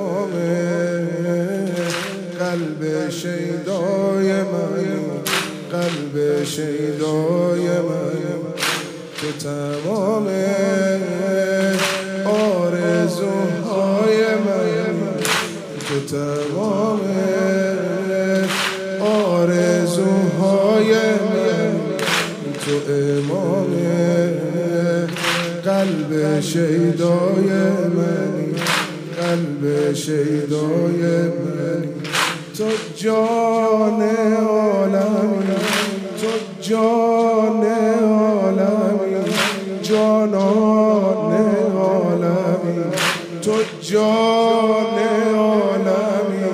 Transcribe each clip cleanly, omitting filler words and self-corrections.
امام قلب شیدای من، قلب شیدای من، تو تمام آرزوهای من، تو تمام آرزوهای من، تو امام قلب شیدای منی، قلب شیدای منی، تو جان عالمی، تو جان عالمی، جانان عالمی، تو جان عالمی،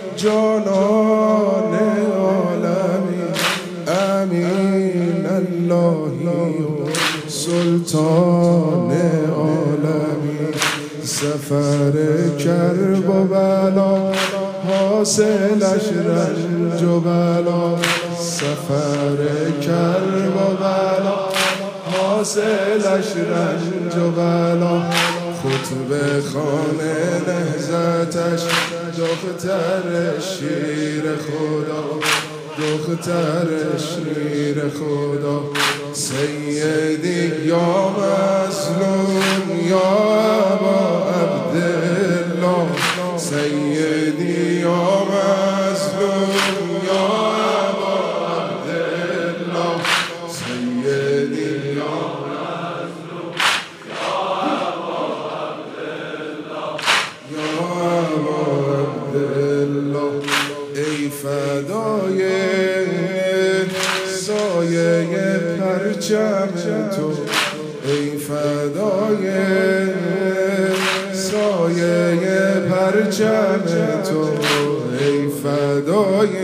جانان عالمی، امین اللهی و سلطان عالمی، سفر کرب و بلا حاصلش رنج و بلا، سفر کرب و بلا حاصلش رنج و بلا، خطبه خانه نهضتش دختر شیر خدا، دختر شیر خدا، سیدی یا مظلوم یا ابا عبدالله، سیدی یا مظلوم یا ابا عبدالله، سیدی یا مظلوم یا ابا عبدالله، یا ابا عبدالله، ای فدای سایه پرچم تو، ای فدای سایه پرچم تو، ای فدای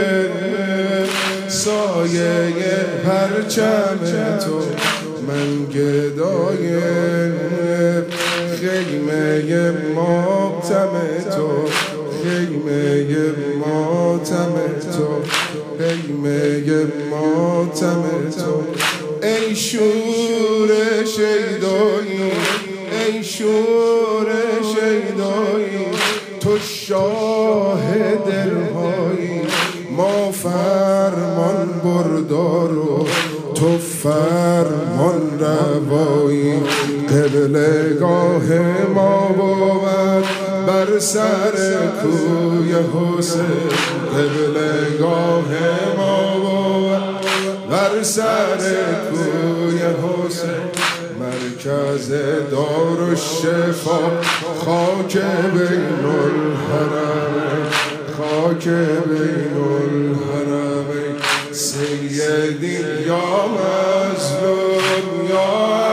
سایه پرچم تو، من گدای خیمه ماتم تو، خیمه ماتم تو، خیمه ماتم تو، ای شور شیدایی، ای شور شیدایی، تو شاه دلهایی، ما فرمان بردار و تو فرمان روایی، قبلگاه ما بود بر سر کوی حسین، قبلگاه ما بود بر سر کوی حسین، مرکز دارالشفا خاک بین الحرمین، خاک بین الحرمین، سیدی یا مظلوم یا